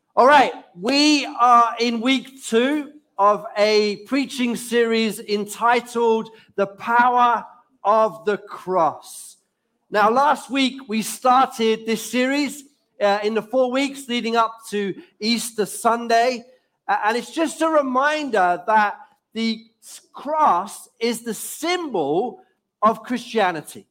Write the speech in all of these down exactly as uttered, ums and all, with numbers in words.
All right, we are in week two of a preaching series entitled The Power of the Cross. Now, last week we started this series uh, in the four weeks leading up to Easter Sunday. Uh, and it's just a reminder that the cross is the symbol of Christianity.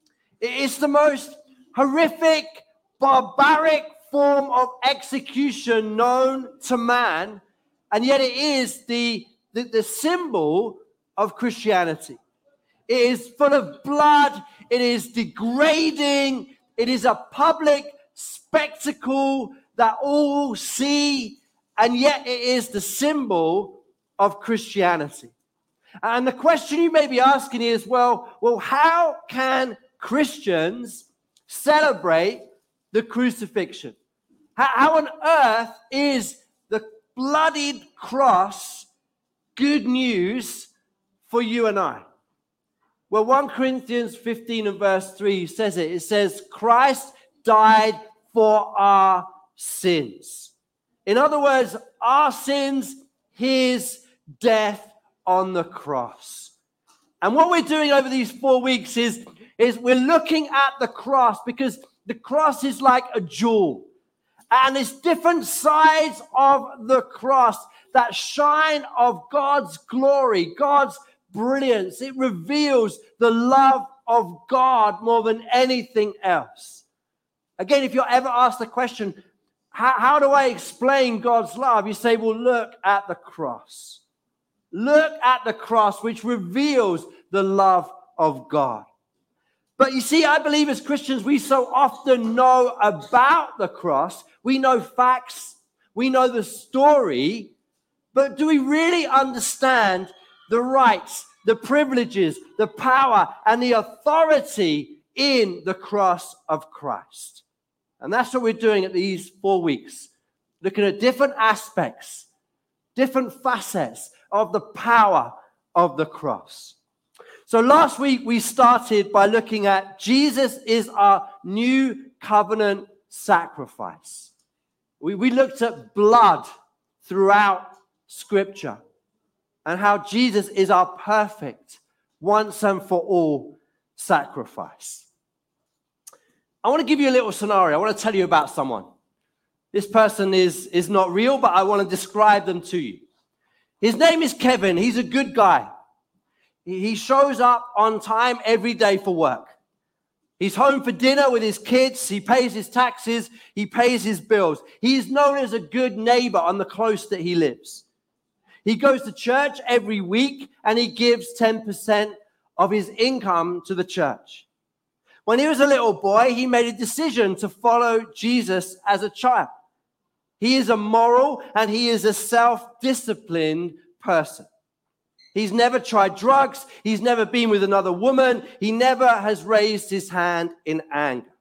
It's the most horrific, barbaric form of execution known to man, and yet it is the, the, the symbol of Christianity. It is full of blood, it is degrading, it is a public spectacle that all see, and yet it is the symbol of Christianity. And the question you may be asking is, well, well, how can Christians celebrate the crucifixion? How, how on earth is the bloodied cross good news for you and I? Well, First Corinthians fifteen and verse three says it. It says, Christ died for our sins. In other words, our sins, his death on the cross. And what we're doing over these four weeks is, is we're looking at the cross, because the cross is like a jewel. And it's different sides of the cross that shine of God's glory, God's brilliance. It reveals the love of God more than anything else. Again, if you're ever asked the question, how, how do I explain God's love? You say, well, look at the cross. Look at the cross, which reveals the love of God. But you see, I believe as Christians, we so often know about the cross. We know facts. We know the story. But do we really understand the rights, the privileges, the power, and the authority in the cross of Christ? And that's what we're doing at these four weeks. Looking at different aspects, different facets of the power of the cross. So last week we started by looking at Jesus is our new covenant sacrifice. We, we looked at blood throughout Scripture and how Jesus is our perfect, once and for all sacrifice. I want to give you a little scenario. I want to tell you about someone. This person is, is not real, but I want to describe them to you. His name is Kevin. He's a good guy. He shows up on time every day for work. He's home for dinner with his kids. He pays his taxes. He pays his bills. He's known as a good neighbor on the close that he lives. He goes to church every week and he gives ten percent of his income to the church. When he was a little boy, he made a decision to follow Jesus as a child. He is a moral and he is a self-disciplined person. He's never tried drugs. He's never been with another woman. He never has raised his hand in anger.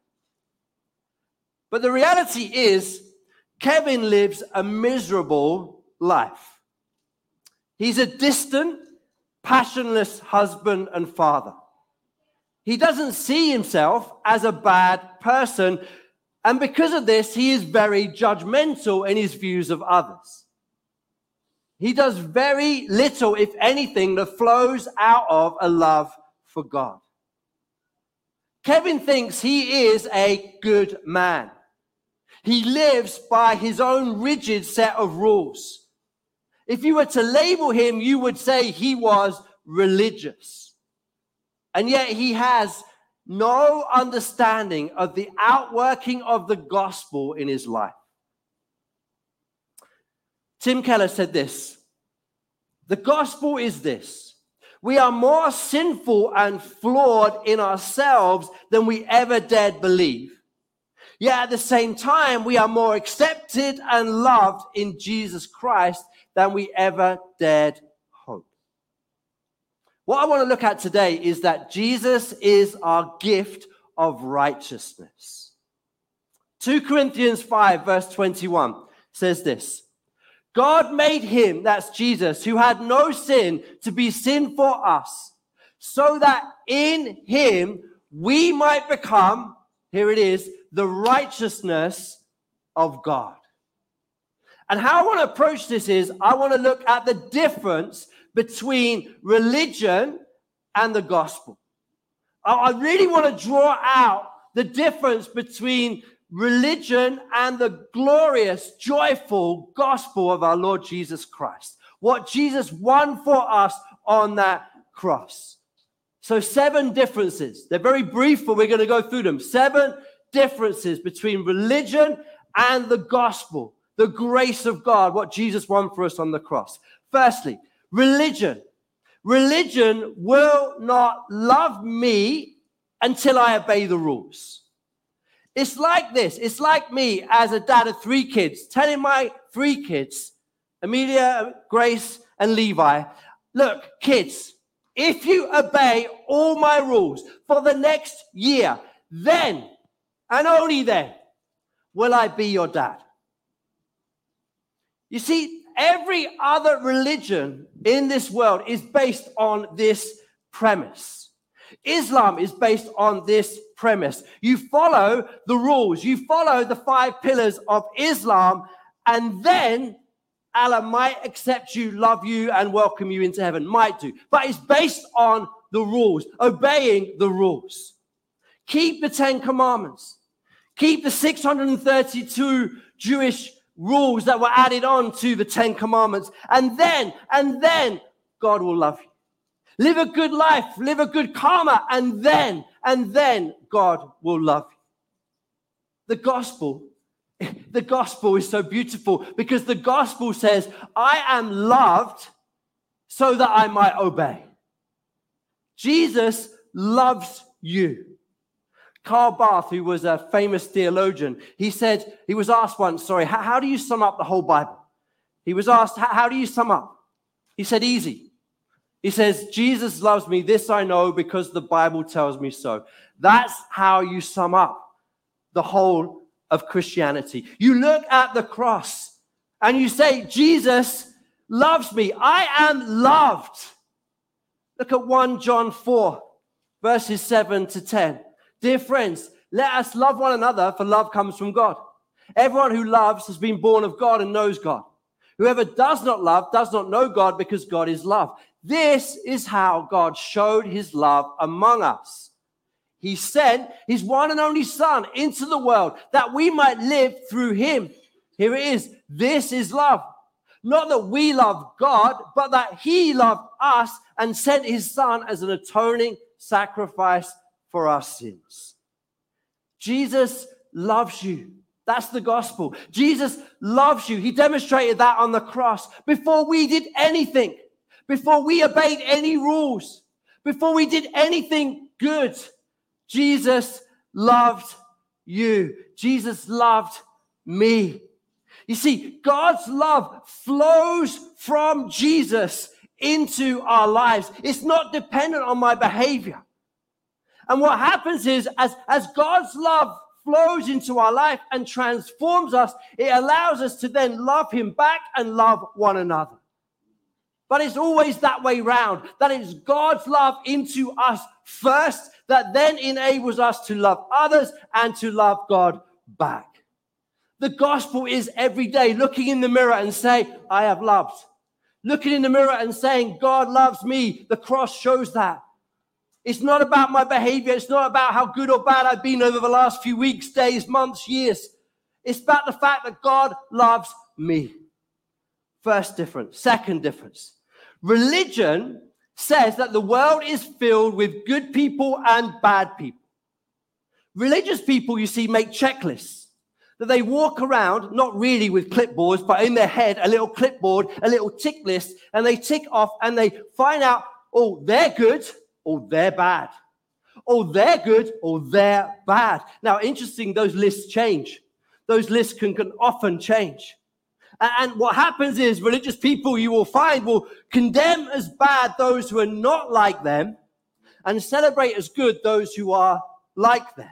But the reality is, Kevin lives a miserable life. He's a distant, passionless husband and father. He doesn't see himself as a bad person, and because of this, he is very judgmental in his views of others. He does very little, if anything, that flows out of a love for God. Kevin thinks he is a good man. He lives by his own rigid set of rules. If you were to label him, you would say he was religious. And yet he has no understanding of the outworking of the gospel in his life. Tim Keller said this: the gospel is this: we are more sinful and flawed in ourselves than we ever dared believe. Yet at the same time, we are more accepted and loved in Jesus Christ than we ever dared hope. What I want to look at today is that Jesus is our gift of righteousness. Second Corinthians five verse twenty-one says this: God made him, that's Jesus, who had no sin, to be sin for us, so that in him we might become, here it is, the righteousness of God. And how I want to approach this is I want to look at the difference between religion and the gospel. I really want to draw out the difference between religion and the glorious, joyful gospel of our Lord Jesus Christ. What Jesus won for us on that cross. So seven differences. They're very brief, but we're going to go through them. Seven differences between religion and the gospel. The grace of God, what Jesus won for us on the cross. Firstly, religion. Religion will not love me until I obey the rules. It's like this. It's like me as a dad of three kids, telling my three kids, Amelia, Grace, and Levi, look, kids, if you obey all my rules for the next year, then, and only then, will I be your dad. You see, every other religion in this world is based on this premise. Islam is based on this premise. You follow the rules. You follow the five pillars of Islam, and then Allah might accept you, love you, and welcome you into heaven. Might do. But it's based on the rules, obeying the rules. Keep the Ten Commandments. Keep the six hundred thirty-two Jewish rules that were added on to the Ten Commandments. And then, and then, God will love you. Live a good life, live a good karma, and then, and then God will love you. The gospel, the gospel is so beautiful because the gospel says, I am loved so that I might obey. Jesus loves you. Karl Barth, who was a famous theologian, he said, he was asked once, sorry, how, how do you sum up the whole Bible? He was asked, how, how do you sum up? He said, easy. He says, Jesus loves me, this I know because the Bible tells me so. That's how you sum up the whole of Christianity. You look at the cross and you say, Jesus loves me. I am loved. Look at First John four, verses seven to ten. Dear friends, let us love one another, for love comes from God. Everyone who loves has been born of God and knows God. Whoever does not love does not know God, because God is love. This is how God showed his love among us. He sent his one and only Son into the world that we might live through him. Here it is. This is love. Not that we love God, but that he loved us and sent his Son as an atoning sacrifice for our sins. Jesus loves you. That's the gospel. Jesus loves you. He demonstrated that on the cross before we did anything, before we obeyed any rules, before we did anything good. Jesus loved you. Jesus loved me. You see, God's love flows from Jesus into our lives. It's not dependent on my behavior. And what happens is, as, as God's love flows into our life and transforms us, it allows us to then love him back and love one another. But it's always that way round. That it's God's love into us first that then enables us to love others and to love God back. The gospel is every day looking in the mirror and saying, I have loved. Looking in the mirror and saying, God loves me. The cross shows that. It's not about my behavior. It's not about how good or bad I've been over the last few weeks, days, months, years. It's about the fact that God loves me. First difference. Second difference. Religion says that the world is filled with good people and bad people. Religious people, you see, make checklists that they walk around, not really with clipboards, but in their head, a little clipboard, a little tick list, and they tick off and they find out, oh, they're good, or they're bad. Oh, they're good, or they're bad. Now, interesting, those lists change. Those lists can, can often change. And what happens is religious people, you will find, will condemn as bad those who are not like them and celebrate as good those who are like them.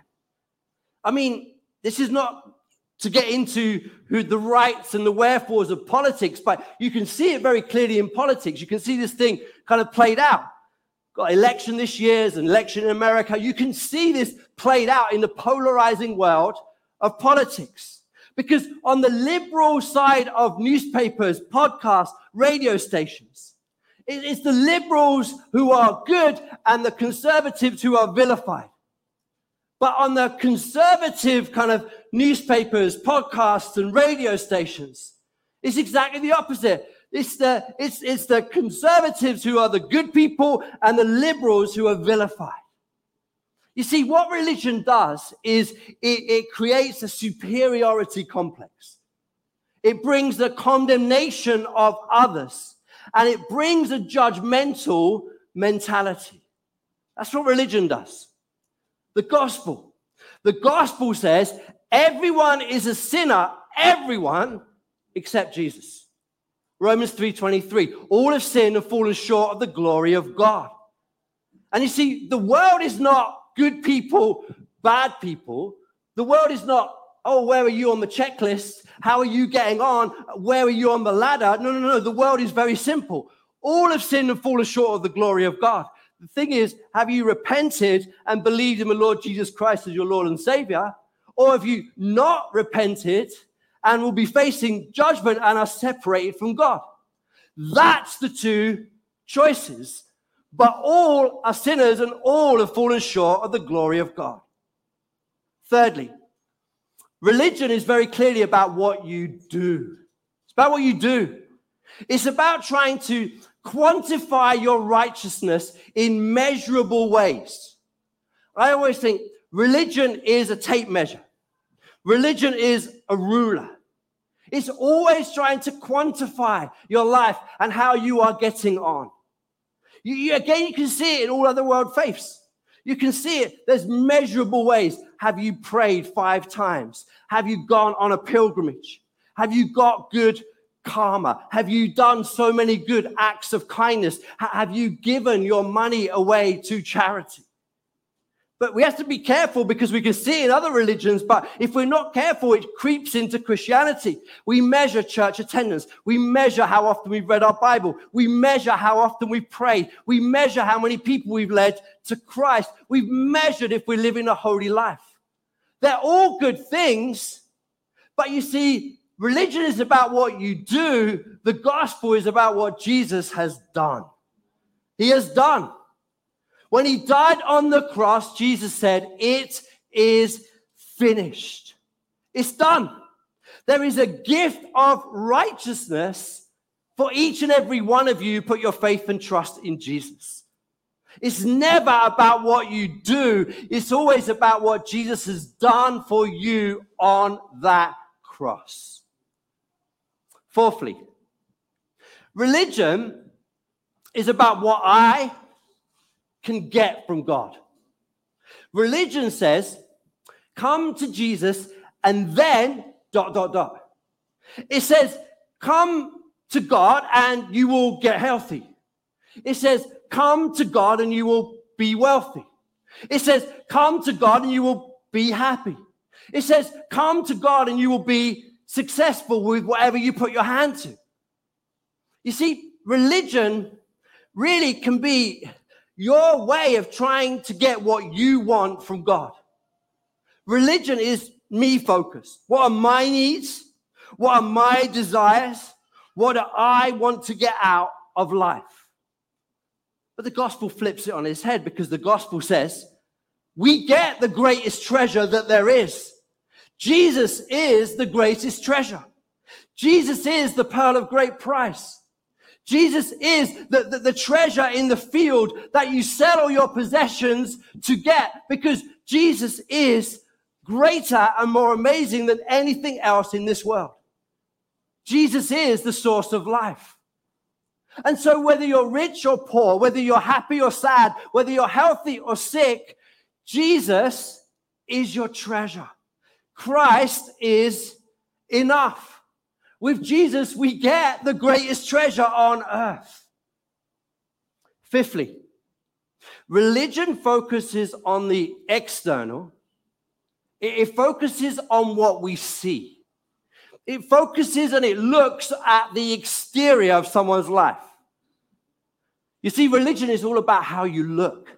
I mean, this is not to get into who the rights and the wherefores of politics, but you can see it very clearly in politics. You can see this thing kind of played out. Got election this year, there's an election in America. You can see this played out in the polarizing world of politics. Because on the liberal side of newspapers, podcasts, radio stations, it's the liberals who are good and the conservatives who are vilified. But on the conservative kind of newspapers, podcasts, and radio stations, it's exactly the opposite. It's the, it's, it's the conservatives who are the good people and the liberals who are vilified. You see, what religion does is it, it creates a superiority complex. It brings the condemnation of others, and it brings a judgmental mentality. That's what religion does. The gospel. The gospel says everyone is a sinner, everyone except Jesus. Romans three twenty-three. All have sinned and fallen short of the glory of God. And you see, the world is not good people, bad people. The world is not, oh, where are you on the checklist? How are you getting on? Where are you on the ladder? No, no, no. The world is very simple. All have sinned and fallen short of the glory of God. The thing is, have you repented and believed in the Lord Jesus Christ as your Lord and Savior? Or have you not repented and will be facing judgment and are separated from God? That's the two choices. But all are sinners and all have fallen short of the glory of God. Thirdly, religion is very clearly about what you do. It's about what you do. It's about trying to quantify your righteousness in measurable ways. I always think religion is a tape measure. Religion is a ruler. It's always trying to quantify your life and how you are getting on. You, you, again, you can see it in all other world faiths. You can see it. There's measurable ways. Have you prayed five times? Have you gone on a pilgrimage? Have you got good karma? Have you done so many good acts of kindness? H- have you given your money away to charity? But we have to be careful because we can see it in other religions, but if we're not careful, it creeps into Christianity. We measure church attendance. We measure how often we've read our Bible. We measure how often we've prayed. We measure how many people we've led to Christ. We've measured if we're living a holy life. They're all good things, but you see, religion is about what you do. The gospel is about what Jesus has done. He has done. When he died on the cross, Jesus said, it is finished. It's done. There is a gift of righteousness for each and every one of you who put your faith and trust in Jesus. It's never about what you do. It's always about what Jesus has done for you on that cross. Fourthly, religion is about what I can get from God. Religion says, come to Jesus and then dot, dot, dot. It says, come to God and you will get healthy. It says, come to God and you will be wealthy. It says, come to God and you will be happy. It says, come to God and you will be successful with whatever you put your hand to. You see, religion really can be your way of trying to get what you want from God. Religion is me focused. What are my needs? What are my desires? What do I want to get out of life? But the gospel flips it on its head because the gospel says, we get the greatest treasure that there is. Jesus is the greatest treasure. Jesus is the pearl of great price. Jesus is the, the, the treasure in the field that you sell all your possessions to get, because Jesus is greater and more amazing than anything else in this world. Jesus is the source of life. And so whether you're rich or poor, whether you're happy or sad, whether you're healthy or sick, Jesus is your treasure. Christ is enough. With Jesus, we get the greatest treasure on earth. Fifthly, religion focuses on the external. It focuses on what we see. It focuses and it looks at the exterior of someone's life. You see, religion is all about how you look.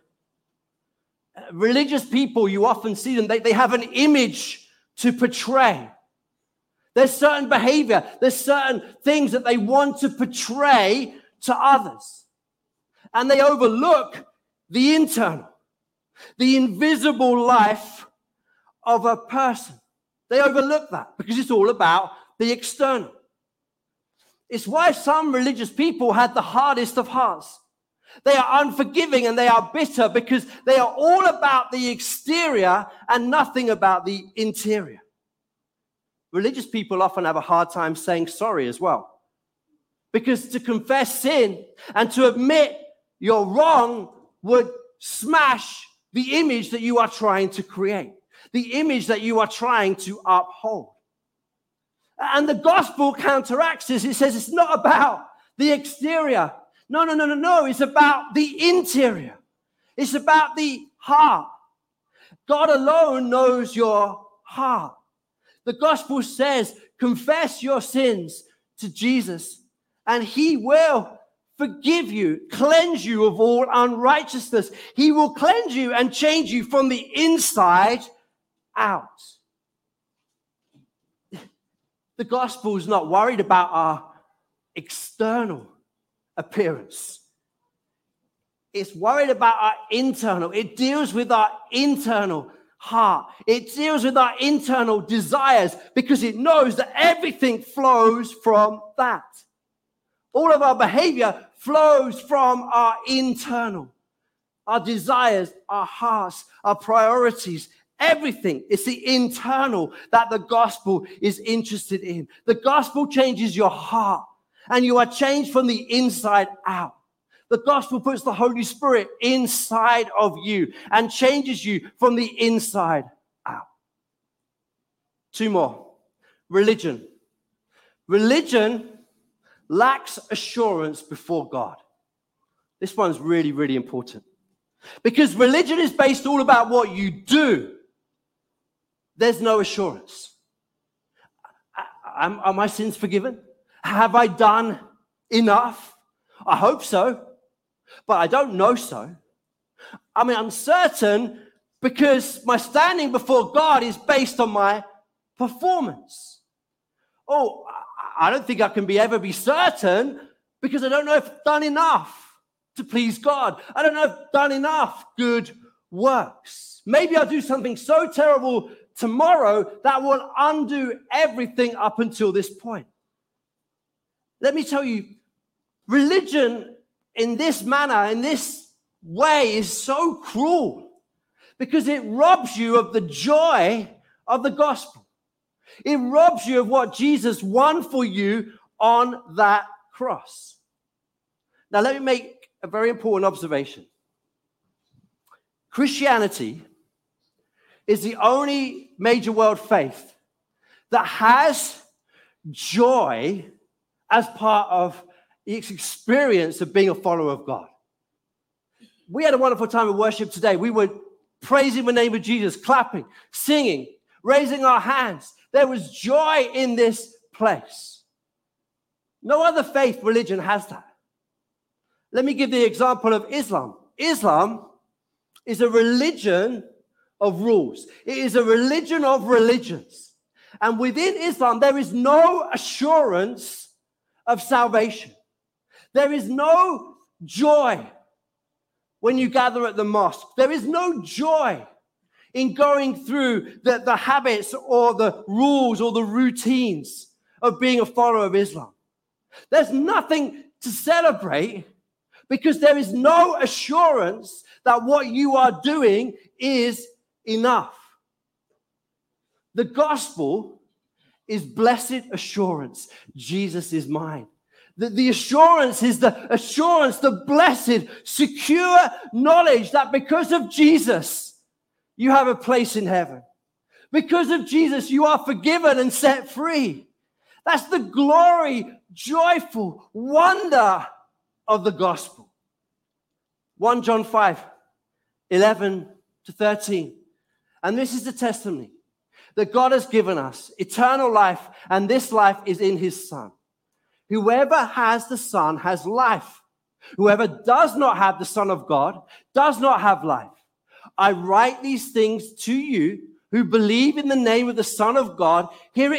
Religious people, you often see them, they, they have an image to portray. There's certain behavior. There's certain things that they want to portray to others. And they overlook the internal, the invisible life of a person. They overlook that because it's all about the external. It's why some religious people had the hardest of hearts. They are unforgiving and they are bitter because they are all about the exterior and nothing about the interior. Religious people often have a hard time saying sorry as well. Because to confess sin and to admit you're wrong would smash the image that you are trying to create, the image that you are trying to uphold. And the gospel counteracts this. It says it's not about the exterior. No, no, no, no, no. It's about the interior. It's about the heart. God alone knows your heart. The gospel says, confess your sins to Jesus, and he will forgive you, cleanse you of all unrighteousness. He will cleanse you and change you from the inside out. The gospel is not worried about our external appearance. It's worried about our internal. It deals with our internal heart. It deals with our internal desires because it knows that everything flows from that. All of our behavior flows from our internal. Our desires, our hearts, our priorities, everything. It's the internal that the gospel is interested in. The gospel changes your heart, and you are changed from the inside out. The gospel puts the Holy Spirit inside of you and changes you from the inside out. Two more. Religion. Religion lacks assurance before God. This one's really, really important. Because religion is based all about what you do. There's no assurance. Am, are my sins forgiven? Have I done enough? I hope so, but I don't know so. I mean, I'm certain because my standing before God is based on my performance. Oh, I don't think I can be ever be certain because I don't know if I've done enough to please God. I don't know if I've done enough good works. Maybe I'll do something so terrible tomorrow that will undo everything up until this point. Let me tell you, religion in this manner, in this way, is so cruel because it robs you of the joy of the gospel. It robs you of what Jesus won for you on that cross. Now, let me make a very important observation. Christianity is the only major world faith that has joy as part of its experience of being a follower of God. We had a wonderful time of worship today. We were praising the name of Jesus, clapping, singing, raising our hands. There was joy in this place. No other faith religion has that. Let me give the example of Islam. Islam is a religion of rules. It is a religion of religions. And within Islam, there is no assurance of salvation. There is no joy when you gather at the mosque. There is no joy in going through the, the habits or the rules or the routines of being a follower of Islam. There's nothing to celebrate because there is no assurance that what you are doing is enough. The gospel is blessed assurance. Jesus is mine. The, the assurance is the assurance, the blessed, secure knowledge that because of Jesus, you have a place in heaven. Because of Jesus, you are forgiven and set free. That's the glory, joyful wonder of the gospel. First John five, eleven to thirteen. And this is the testimony that God has given us eternal life, and this life is in his Son. Whoever has the Son has life. Whoever does not have the Son of God does not have life. I write these things to you who believe in the name of the Son of God. Here it is,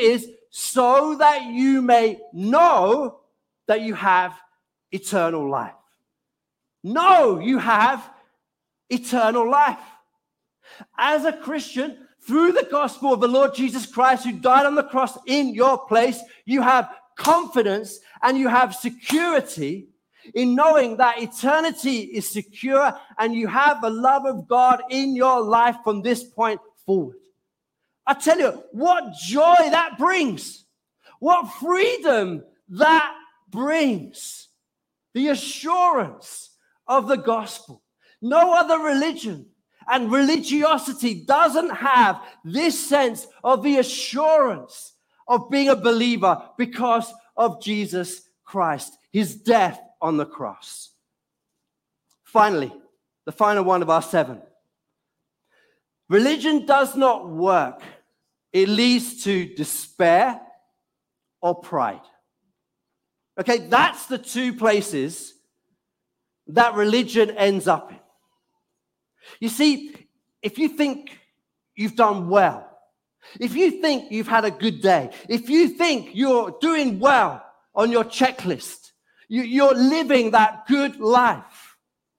so that you may know that you have eternal life. Know you have eternal life. As a Christian, through the gospel of the Lord Jesus Christ, who died on the cross in your place, you have confidence and you have security in knowing that eternity is secure and you have the love of God in your life from this point forward. I tell you, what joy that brings. What freedom that brings. The assurance of the gospel. No other religion and religiosity doesn't have this sense of the assurance of being a believer because of Jesus Christ, his death on the cross. Finally, the final one of our seven. Religion does not work. It leads to despair or pride. Okay, that's the two places that religion ends up in. You see, if you think you've done well, if you think you've had a good day, if you think you're doing well on your checklist, you, you're living that good life,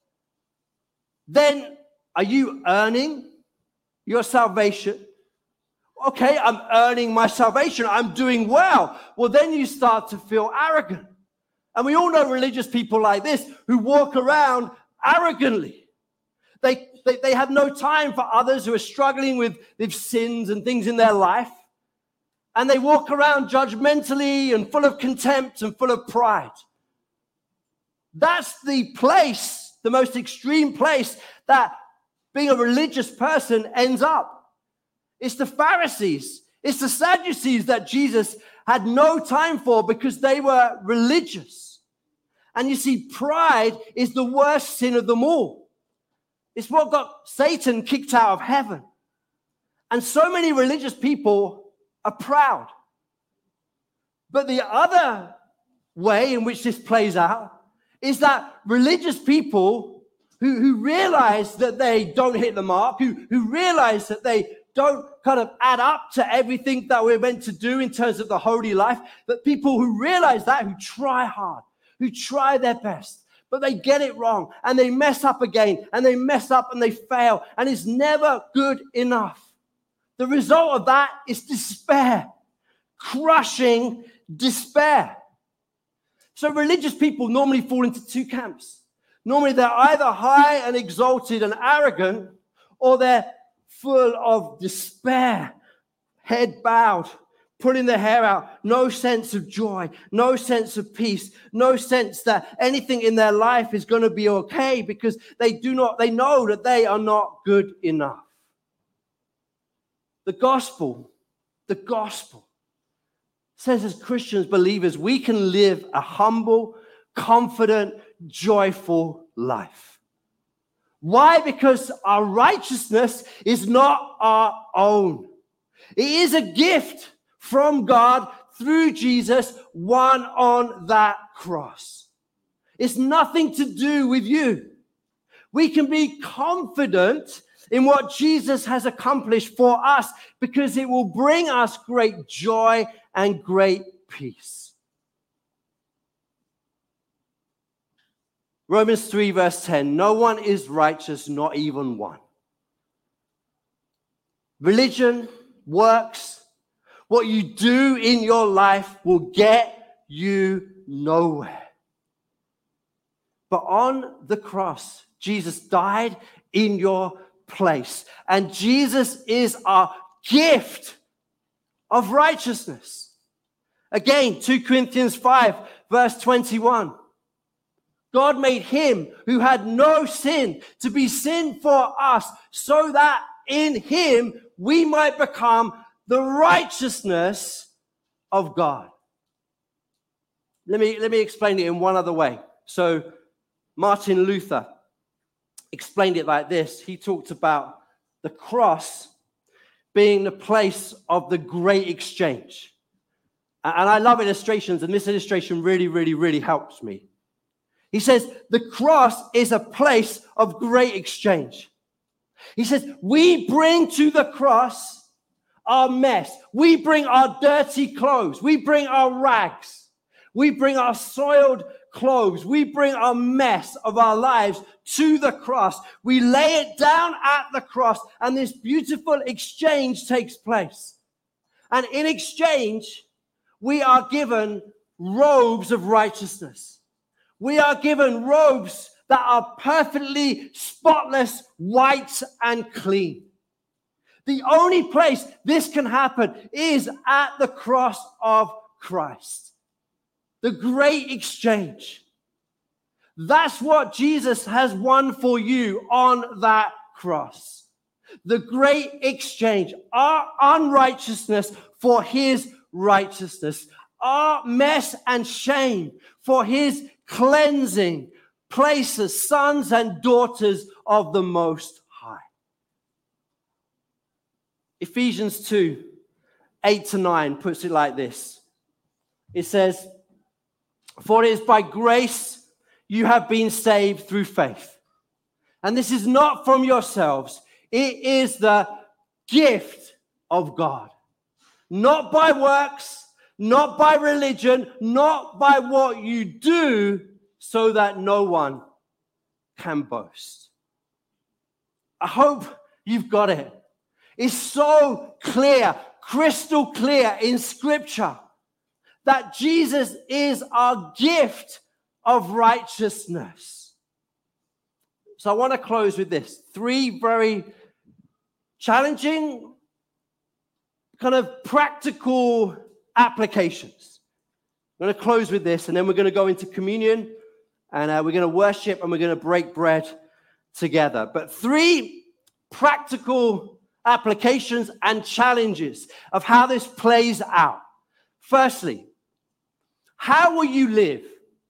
then are you earning your salvation? Okay, I'm earning my salvation. I'm doing well. Well, then you start to feel arrogant. And we all know religious people like this who walk around arrogantly. They, they, they have no time for others who are struggling with, with sins and things in their life. And they walk around judgmentally and full of contempt and full of pride. That's the place, the most extreme place that being a religious person ends up. It's the Pharisees, it's the Sadducees that Jesus had no time for because they were religious. And you see, pride is the worst sin of them all. It's what got Satan kicked out of heaven. And so many religious people are proud. But the other way in which this plays out is that religious people who, who realize that they don't hit the mark, who, who realize that they don't kind of add up to everything that we're meant to do in terms of the holy life, that people who realize that, who try hard, who try their best, but they get it wrong and they mess up again and they mess up and they fail and it's never good enough. The result of that is despair, crushing despair. So religious people normally fall into two camps. Normally they're either high and exalted and arrogant, or they're full of despair, head bowed, pulling their hair out, no sense of joy, no sense of peace, no sense that anything in their life is going to be okay because they do not, they know that they are not good enough. The gospel, the gospel says as Christians, believers, we can live a humble, confident, joyful life. Why? Because our righteousness is not our own. It is a gift from God through Jesus, won on that cross. It's nothing to do with you. We can be confident in what Jesus has accomplished for us because it will bring us great joy and great peace. Romans three verse ten, no one is righteous, not even one. Religion, works, what you do in your life will get you nowhere. But on the cross, Jesus died in your place. And Jesus is our gift of righteousness. Again, Second Corinthians five verse twenty-one. God made him who had no sin to be sin for us so that in him we might become the righteousness of God. Let me, let me explain it in one other way. So Martin Luther explained it like this. He talked about the cross being the place of the great exchange. And I love illustrations, and this illustration really, really, really helps me. He says, the cross is a place of great exchange. He says, we bring to the cross our mess. We bring our dirty clothes. We bring our rags. We bring our soiled clothes. We bring our mess of our lives to the cross. We lay it down at the cross, and this beautiful exchange takes place. And in exchange, we are given robes of righteousness. We are given robes that are perfectly spotless, white, and clean. The only place this can happen is at the cross of Christ. The great exchange. That's what Jesus has won for you on that cross. The great exchange. Our unrighteousness for his righteousness. Our mess and shame for his cleansing. Places sons and daughters of the Most High. Ephesians two, eight to nine puts it like this. It says, "For it is by grace you have been saved through faith. And this is not from yourselves. It is the gift of God. Not by works, not by religion, not by what you do, so that no one can boast." I hope you've got it. It's so clear, crystal clear in Scripture that Jesus is our gift of righteousness. So I want to close with this. Three very challenging, kind of practical applications. I'm going to close with this, and then we're going to go into communion, and uh, we're going to worship, and we're going to break bread together. But three practical applications and challenges of how this plays out. Firstly, how will you live?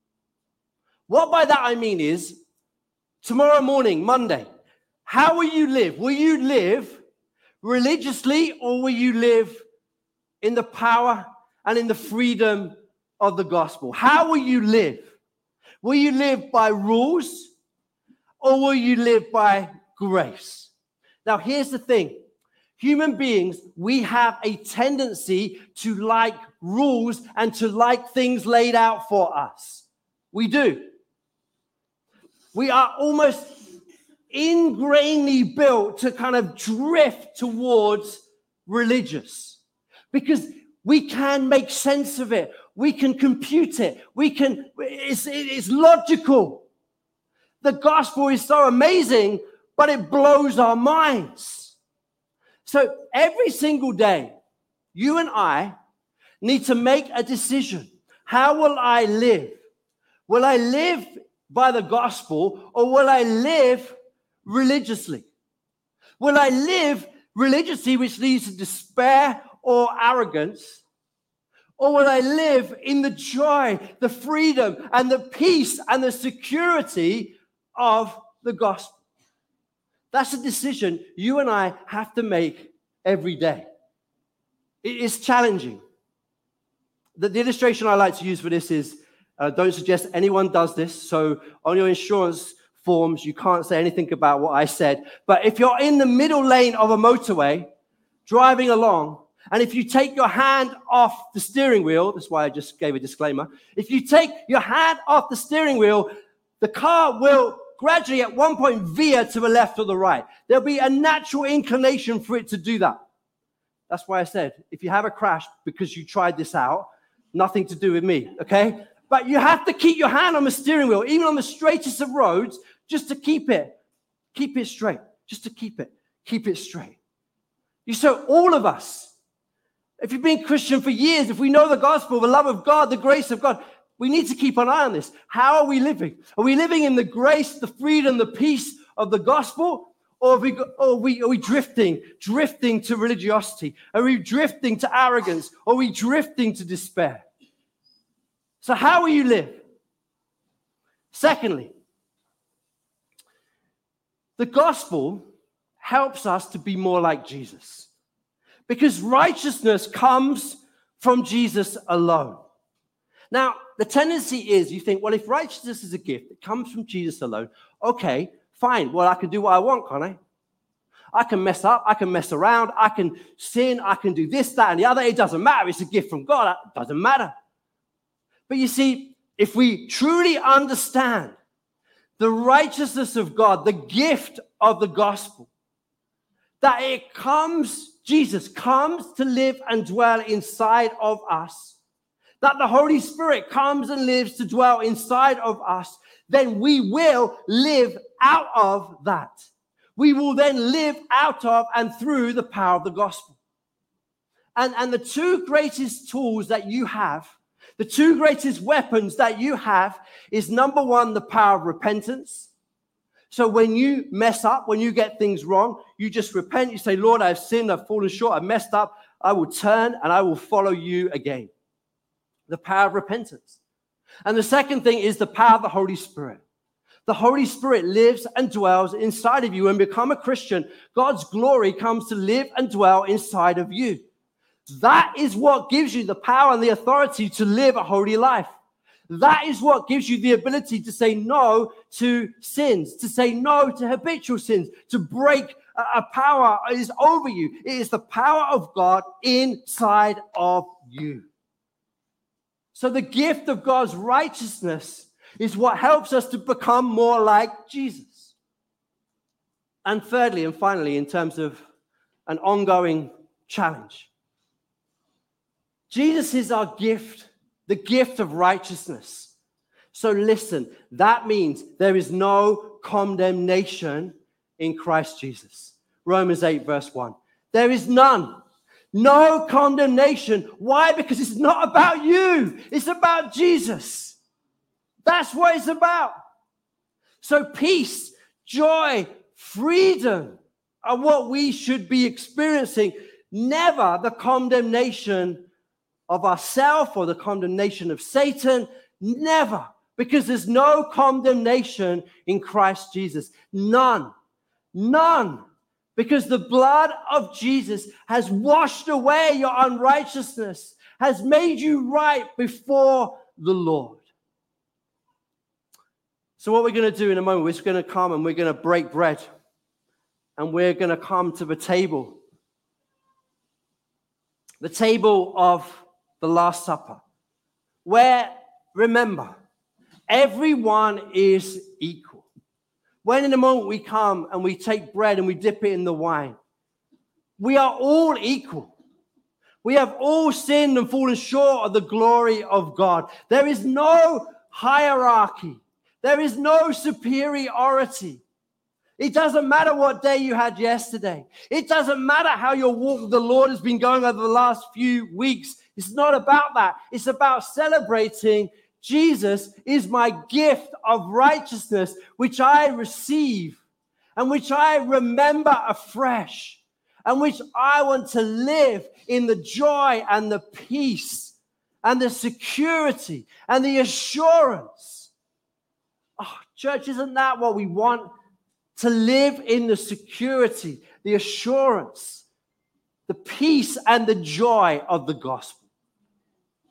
What by that I mean is, tomorrow morning, Monday, how will you live? Will you live religiously, or will you live in the power and in the freedom of the gospel? How will you live? Will you live by rules, or will you live by grace? Now, here's the thing. Human beings, we have a tendency to like rules and to like things laid out for us. We do. We are almost ingrainedly built to kind of drift towards religious because we can make sense of it. We can compute it. We can, it's, it's logical. The gospel is so amazing, but it blows our minds. So every single day, you and I need to make a decision. How will I live? Will I live by the gospel, or will I live religiously? Will I live religiously, which leads to despair or arrogance? Or will I live in the joy, the freedom, and the peace and the security of the gospel? That's a decision you and I have to make every day. It is challenging. The, the illustration I like to use for this is, uh, don't suggest anyone does this. So on your insurance forms, you can't say anything about what I said. But if you're in the middle lane of a motorway, driving along, and if you take your hand off the steering wheel, that's why I just gave a disclaimer. If you take your hand off the steering wheel, the car will gradually at one point veer to the left or the right. There'll be a natural inclination for it to do that. That's why I said, if you have a crash because you tried this out, nothing to do with me, okay? But you have to keep your hand on the steering wheel, even on the straightest of roads, just to keep it, keep it straight, just to keep it, keep it straight. You so all of us, if you've been Christian for years, if we know the gospel, the love of God, the grace of God, we need to keep an eye on this. How are we living? Are we living in the grace, the freedom, the peace of the gospel? Or are we, or are we, are we drifting, drifting to religiosity? Are we drifting to arrogance? Or are we drifting to despair? So how will you live? Secondly, the gospel helps us to be more like Jesus. Because righteousness comes from Jesus alone. Now, the tendency is you think, well, if righteousness is a gift, it comes from Jesus alone. Okay, fine. Well, I can do what I want, can't I? I can mess up. I can mess around. I can sin. I can do this, that, and the other. It doesn't matter. It's a gift from God. It doesn't matter. But you see, if we truly understand the righteousness of God, the gift of the gospel, that it comes, Jesus comes to live and dwell inside of us, that the Holy Spirit comes and lives to dwell inside of us, then we will live out of that. We will then live out of and through the power of the gospel. And, and the two greatest tools that you have, the two greatest weapons that you have is, number one, the power of repentance. So when you mess up, when you get things wrong, you just repent. You say, Lord, I've sinned, I've fallen short, I've messed up. I will turn and I will follow you again. The power of repentance. And the second thing is the power of the Holy Spirit. The Holy Spirit lives and dwells inside of you. When you become a Christian, God's glory comes to live and dwell inside of you. That is what gives you the power and the authority to live a holy life. That is what gives you the ability to say no to sins, to say no to habitual sins, to break a, a power that is over you. It is the power of God inside of you. So the gift of God's righteousness is what helps us to become more like Jesus. And thirdly and finally, in terms of an ongoing challenge, Jesus is our gift, the gift of righteousness. So listen, that means there is no condemnation in Christ Jesus. Romans eight verse one. There is none. No condemnation. Why? Because it's not about you. It's about Jesus. That's what it's about. So peace, joy, freedom are what we should be experiencing. Never the condemnation of ourselves or the condemnation of Satan. Never. Because there's no condemnation in Christ Jesus. None. None. Because the blood of Jesus has washed away your unrighteousness, has made you right before the Lord. So what we're going to do in a moment, we're just going to come and we're going to break bread. And we're going to come to the table. The table of the Last Supper. Where, remember, everyone is equal. When in a moment we come and we take bread and we dip it in the wine, we are all equal. We have all sinned and fallen short of the glory of God. There is no hierarchy. There is no superiority. It doesn't matter what day you had yesterday. It doesn't matter how your walk with the Lord has been going over the last few weeks. It's not about that. It's about celebrating Jesus is my gift of righteousness, which I receive and which I remember afresh and which I want to live in the joy and the peace and the security and the assurance. Oh, church, isn't that what we want? To live in the security, the assurance, the peace and the joy of the gospel.